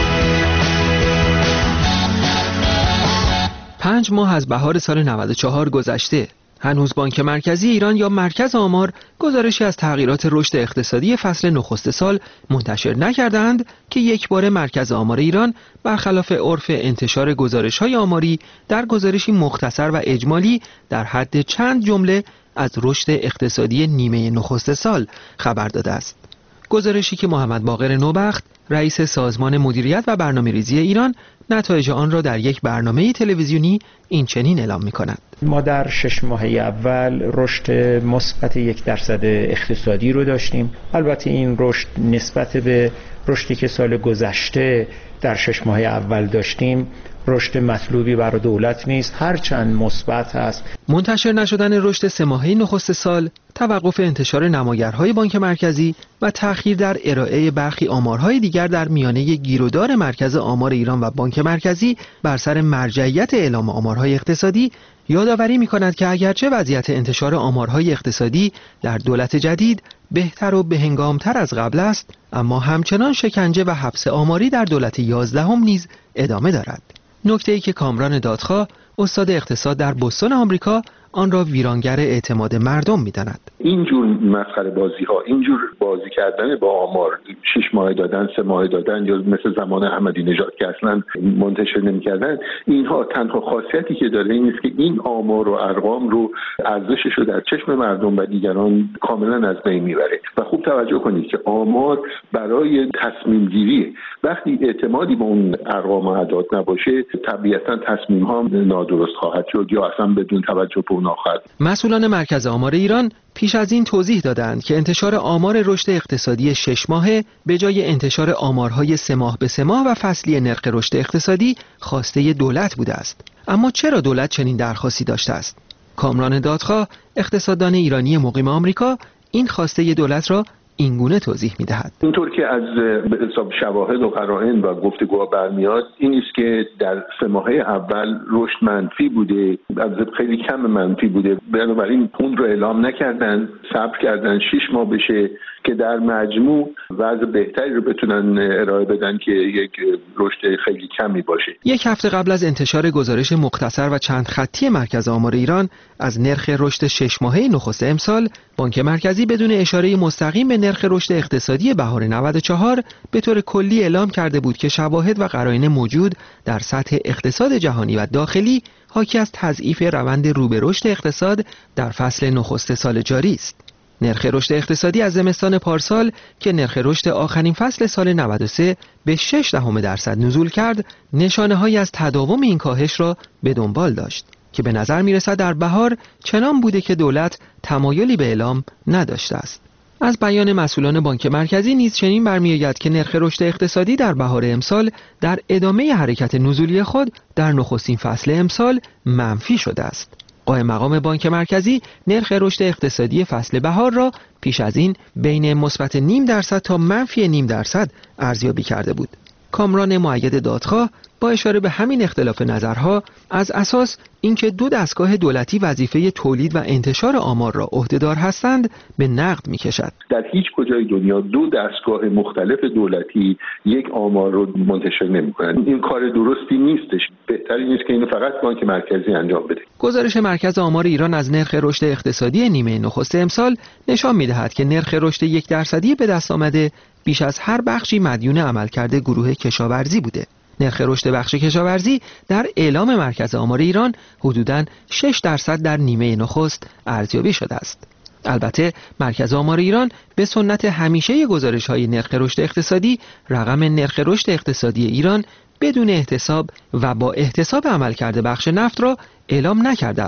پنج ماه از بهار سال نود و چهار گذشته. هنوز بانک مرکزی ایران یا مرکز آمار گزارشی از تغییرات رشد اقتصادی فصل نخست سال منتشر نکردند که یک بار مرکز آمار ایران برخلاف عرف انتشار گزارش‌های آماری در گزارشی مختصر و اجمالی در حد چند جمله از رشد اقتصادی نیمه نخست سال خبر داده است. گزارشی که محمد باقر نوبخت رئیس سازمان مدیریت و برنامه‌ریزی ایران نتایج آن را در یک برنامه تلویزیونی این چنین اعلام می‌کند. ما در شش ماه اول رشد مثبت یک درصد اقتصادی رو داشتیم. البته این رشد نسبت به رشدی که سال گذشته در شش ماه اول داشتیم رشد مطلوبی برای دولت نیست، هرچند مثبت است. منتشر نشدن رشد سه ماهه نخست سال، توقف انتشار نماگرهای بانک مرکزی و تأخیر در ارائه برخی آمارهای دیگر در میانه گیرودار مرکز آمار ایران و بانک مرکزی بر سر مرجعیت اعلام آمارهای اقتصادی یادآوری می‌کند که اگرچه وضعیت انتشار آمارهای اقتصادی در دولت جدید بهتر و بهنگامتر از قبل است، اما همچنان شکنجه و حبس آماری در دولت یازدهم نیز ادامه دارد. نکته‌ای که کامران دادخواه، استاد اقتصاد در بوستون آمریکا، آن را ویرانگر اعتماد مردم می‌داند. اینجور مسخره بازی‌ها، اینجور بازی کردن با آمار، شش ماه دادن، سه ماه دادن، یا مثل زمان احمدی نژاد که اصلا منتشر نمی‌کردن، اینها تنها خاصیتی که داره این است که این آمار و ارقام رو ارزشش رو در چشم مردم و دیگران کاملا از بین میبره. و خوب توجه کنید که آمار برای تصمیم گیری، وقتی اعتمادی به اون ارقام و اعداد نباشه، طبیعتاً تصمیم‌ها نادرست خواهد شد یا اصلا بدون توجه به مسئولان مرکز آمار ایران پیش از این توضیح دادند که انتشار آمار رشد اقتصادی شش ماهه به جای انتشار آمارهای سه ماه به سه ماه و فصلی نرخ رشد اقتصادی خواسته دولت بوده است. اما چرا دولت چنین درخواستی داشته است؟ کامران دادخواه، اقتصاددان ایرانی مقیم آمریکا، این خواسته دولت را اینگونه توضیح می‌دهد. اینطور که از حساب شواهد و قرائن و گفتگوها برمیاد این است که در سه ماهه اول رشد منفی بوده، از خیلی کم منفی بوده، بنابراین اون رو اعلام نکردن، صبر کردن شش ماه بشه که در مجموع وضع بهتری رو بتونن ارائه بدن که یک رشد خیلی کمی باشه. یک هفته قبل از انتشار گزارش مختصر و چند خطی مرکز آمار ایران از نرخ رشد شش ماهه نخست امسال، بانک مرکزی بدون اشاره مستقیم به نرخ رشد اقتصادی بهار نود و چهار به طور کلی اعلام کرده بود که شواهد و قرائن موجود در سطح اقتصاد جهانی و داخلی حاکی از تضعیف روند رو به رشد اقتصاد در فصل نخست سال جاری است. نرخ رشد اقتصادی از زمستان پارسال که نرخ رشد آخرین فصل سال نود و سه به شش دهم درصد نزول کرد، نشانه‌هایی از تداوم این کاهش را به دنبال داشت که به نظر می‌رسد در بهار چنان بوده که دولت تمایلی به اعلام نداشته است. از بیان مسئولان بانک مرکزی نیز چنین برمی‌آید که نرخ رشد اقتصادی در بهار امسال در ادامه حرکت نزولی خود در نخستین فصل امسال منفی شده است. قائم مقام بانک مرکزی نرخ رشد اقتصادی فصل بهار را پیش از این بین مثبت نیم درصد تا منفی نیم درصد ارزیابی کرده بود. کامران مؤید دادخواه با اشاره به همین اختلاف نظرها از اساس اینکه دو دستگاه دولتی وظیفه تولید و انتشار آمار را عهده‌دار هستند به نقد می‌کشد. در هیچ کجای دنیا دو دستگاه مختلف دولتی یک آمار رو منتشر نمی‌کنند. این کار درستی نیستش. بهتری نیست که اینو فقط بانک مرکزی انجام بده. گزارش مرکز آمار ایران از نرخ رشد اقتصادی نیمه نخست امسال نشان می‌دهد که نرخ رشد یک درصدی به دست آمده بیش از هر بخشی مدیون عملکرد گروه کشاورزی بوده. نرخ رشد بخش کشاورزی در اعلام مرکز آمار ایران حدوداً شش درصد در نیمه نخست ارزیابی شده است. البته مرکز آمار ایران به سنت همیشه گزارش‌های نرخ رشد اقتصادی رقم نرخ رشد اقتصادی ایران بدون احتساب و با احتساب عملکرد بخش نفت را اعلام نکرده است تا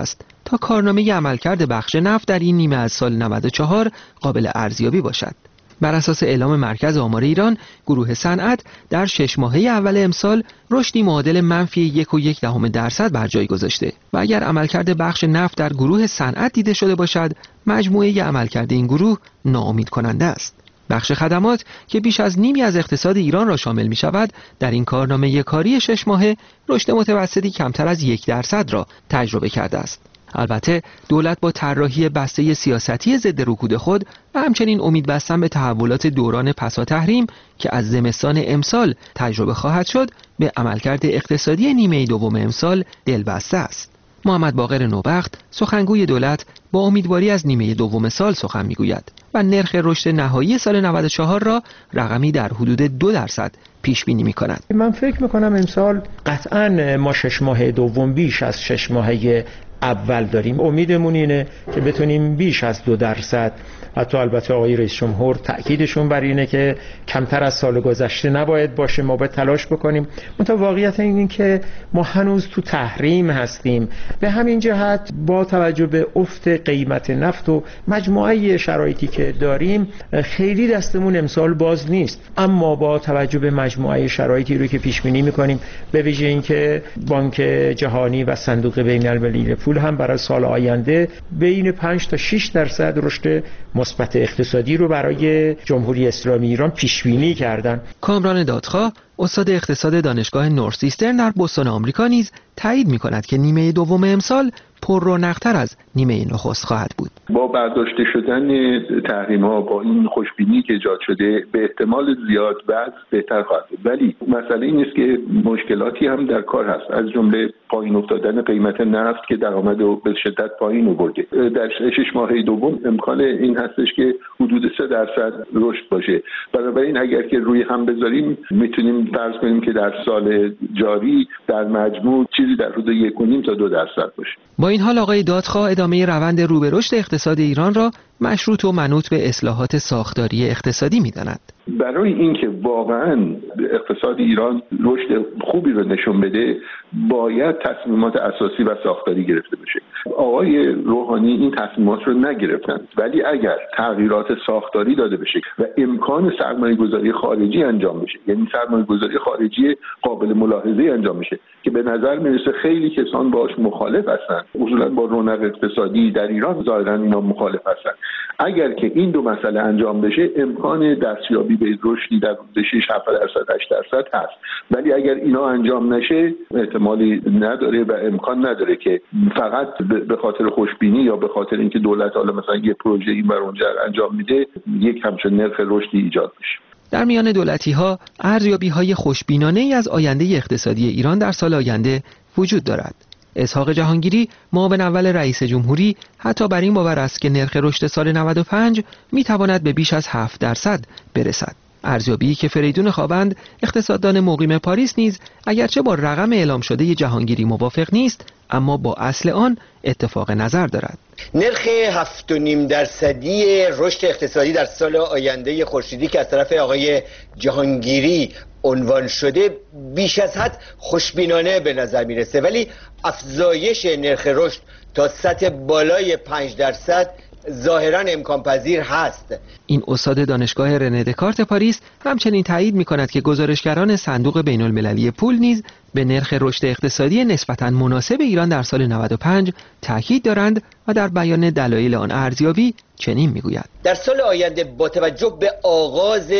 تا کارنامه عملکرد بخش نفت در این نیمه از سال نود و چهار قابل ارزیابی باشد. بر اساس اعلام مرکز آمار ایران، گروه صنعت در شش ماهه اول امسال رشدی معادل منفی یک و یک دهم درصد بر جای گذاشته و اگر عملکرد بخش نفت در گروه صنعت دیده شده باشد، مجموعه عملکرد این گروه ناامید کننده است. بخش خدمات که بیش از نیمی از اقتصاد ایران را شامل می شود، در این کارنامه کاری شش ماهه رشد متوسطی کمتر از یک درصد را تجربه کرده است. البته دولت با طراحی بسته سیاستی ضد رکود خود و همچنین امید بستن به تحولات دوران پسا تحریم که از زمستان امسال تجربه خواهد شد، به عملکرد اقتصادی نیمه دوم امسال دلبسته است. محمد باقر نوبخت، سخنگوی دولت، با امیدواری از نیمه دوم سال سخن میگوید و نرخ رشد نهایی سال نود و چهار را رقمی در حدود دو درصد پیش بینی می کند. من فکر میکنم امسال قطعا ما شش ماه دوم بیش از شش ماهه اول داریم. امیدمون اینه که بتونیم بیش از دو درصد، حتی البته آقای رئیس جمهور تأکیدشون بر اینه که کمتر از سال گذشته نباید باشه، ما باید تلاش بکنیم. منتها واقعیت این که ما هنوز تو تحریم هستیم. به همین جهت با توجه به افت قیمت نفت و مجموعه شرایطی که داریم خیلی دستمون امسال باز نیست، اما با توجه به مجموعه شرایطی رو که پیش بینی می‌کنیم، به ویژه اینکه بانک جهانی و صندوق بین‌المللی پول هم برای سال آینده بین پنج تا شش درصد رشد مثبت اقتصادی رو برای جمهوری اسلامی ایران پیش بینی کردن. کامران دادخواه، استاد اقتصاد دانشگاه نورث-ایسترن در بوستون آمریکا، نیز تایید می‌کند که نیمه دوم امسال پررونق‌تر از نیمه نخست خواهد بود. با برداشته شدن تحریم‌ها، با این خوشبینی که ایجاد شده، به احتمال زیاد وضع بهتر خواهد بود. ولی مسئله این است که مشکلاتی هم در کار هست، از جمله پایین افتادن قیمت نفت که درآمد رو به شدت پایین آورده. در شش ماهه دوم امکان این هستش که حدود سه درصد رشد باشه. بنابراین اگر که روی هم بذاریم میتونیم فرض کنیم که در سال جاری در مجموع چیزی در حدود یک و نیم تا دو درصد باشه. با این حال آقای دادخواه ادامه روند رو به رشد اقتصاد ایران را مشروط و منوط به اصلاحات ساختاری اقتصادی می‌داند. برای اینکه واقعاً اقتصاد ایران رشد خوبی رو نشون بده، باید تصمیمات اساسی و ساختاری گرفته بشه. آقای روحانی این تصمیمات رو نگرفتن، ولی اگر تغییرات ساختاری داده بشه و امکان سرمایه‌گذاری خارجی انجام بشه، یعنی سرمایه‌گذاری خارجی قابل ملاحظه انجام بشه که به نظر میرسه خیلی کسان باش مخالف هستن، اصولاً با رونق اقتصادی در ایران ظاهراً اینا مخالف هستن. اگر که این دو مسئله انجام بشه، امکان دستیابی به رشدی در حدود شش درصد هشت درصد هست. ولی اگر اینا انجام نشه، احتمالی نداره و امکان نداره که فقط به خاطر خوشبینی یا به خاطر اینکه دولت حالا مثلا یه پروژه این بر اونجا انجام میده، یک همچین نرخ رشدی ایجاد بشه. در میان دولتی‌ها ارزیابی‌های خوشبینانه‌ای از آینده اقتصادی ایران در سال آینده وجود دارد. اسحاق جهانگیری، معاون اول رئیس جمهوری، حتی بر این باور است که نرخ رشد سال نود و پنج میتواند به بیش از هفت درصد برسد. ارزیابی که فریدون خوابند، اقتصاددان مقیم پاریس، نیز اگرچه با رقم اعلام شده جهانگیری موافق نیست، اما با اصل آن اتفاق نظر دارد. نرخ هفت و نیم درصدی رشد اقتصادی در سال آینده خورشیدی که از طرف آقای جهانگیری عنوان شده بیش از حد خوشبینانه به نظر میرسه، ولی افزایش نرخ رشد تا سطح بالای پنج درصد ظاهراً امکان پذیر هست. این استاد دانشگاه رنه دکارت پاریس همچنین تایید می کند که گزارشگران صندوق بین المللی پول نیز به نرخ رشد اقتصادی نسبتاً مناسب ایران در سال نود و پنج تاکید دارند و در بیان دلایل آن ارزیابی چنین می گوید: در سال آینده با توجه به آغاز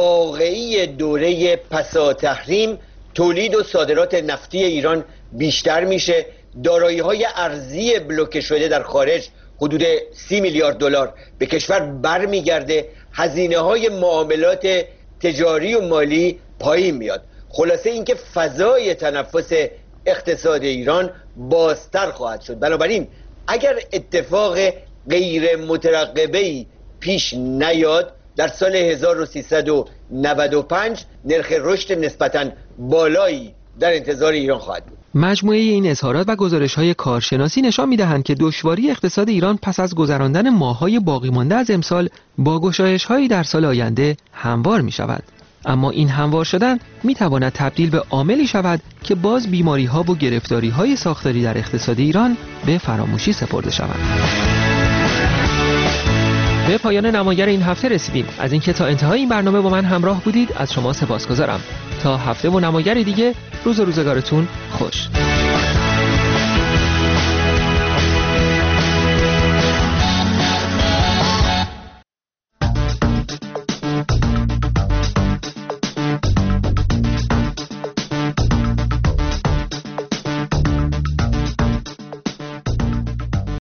واقعی دوره پسا تحریم، تولید و صادرات نفتی ایران بیشتر میشه، دارایی‌های ارزی بلوکه شده در خارج حدود سی میلیارد دلار به کشور برمیگرده، هزینه‌های معاملات تجاری و مالی پایین میاد. خلاصه اینکه فضای تنفس اقتصاد ایران بازتر خواهد شد. بنابراین اگر اتفاق غیر مترقبه‌ای پیش نیاد، در سال هزار و سیصد و نود و پنج نرخ رشد نسبتاً بالایی در انتظار ایران خواهد بود. مجموعه این اظهارات و گزارش‌های کارشناسی نشان می‌دهند که دشواری اقتصاد ایران پس از گذراندن ماه‌های باقی مانده از امسال با گشایش‌هایی در سال آینده هموار می‌شود. اما این هموار شدن میتواند تبدیل به عاملی شود که باز بیماری‌ها و گرفتاری‌های ساختاری در اقتصاد ایران به فراموشی سپرده شوند. به پایان نماگر این هفته رسیدیم. از اینکه تا انتهای این برنامه با من همراه بودید از شما سپاسگزارم. تا هفته و نماگر دیگه، روز و روزگارتون خوش.